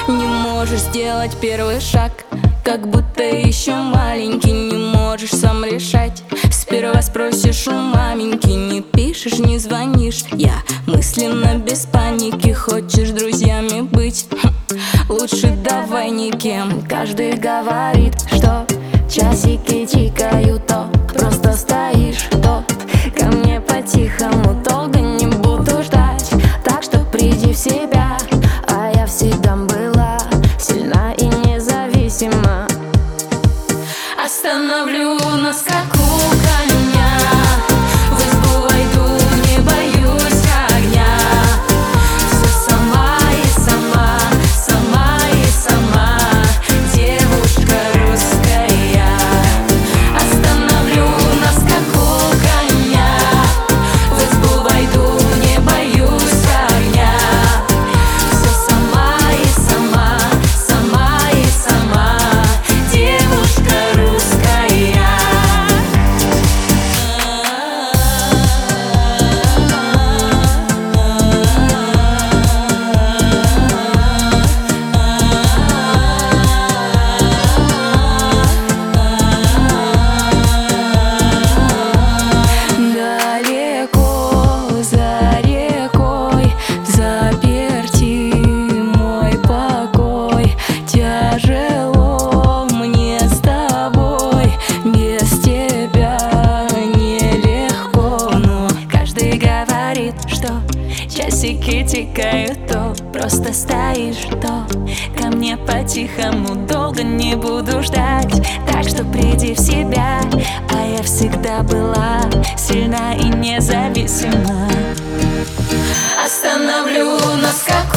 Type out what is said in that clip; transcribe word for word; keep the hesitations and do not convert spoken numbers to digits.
Не можешь сделать первый шаг, как будто еще маленький. Не можешь сам решать, сперва спросишь у маменьки. Не пишешь, не звонишь, я мысленно без паники. Хочешь друзьями быть? Хм, лучше давай никем. Каждый говорит, что часики тикают, то просто стоишь, то ко мне по-тихому. Долго не буду ждать, так что приди в себя. А я всегда была сильна и независима. Остановлю на скаку коня, в избу войду, не боюсь огня. Все сама и сама, сама и сама, девушка русская. Остановлю на скаку коня, в избу войду, не боюсь огня. Все сама и сама, сама и сама, девушка русская. Далеко за рекой заперти мой покой. Тяжело мне с тобой, без тебя нелегко. Но каждый говорит, что часики тикают, то просто стоишь, то ко мне по-тихому. Долго не буду ждать, так что приди в себя. А я всегда была сильна и независима. Остановлю на скаку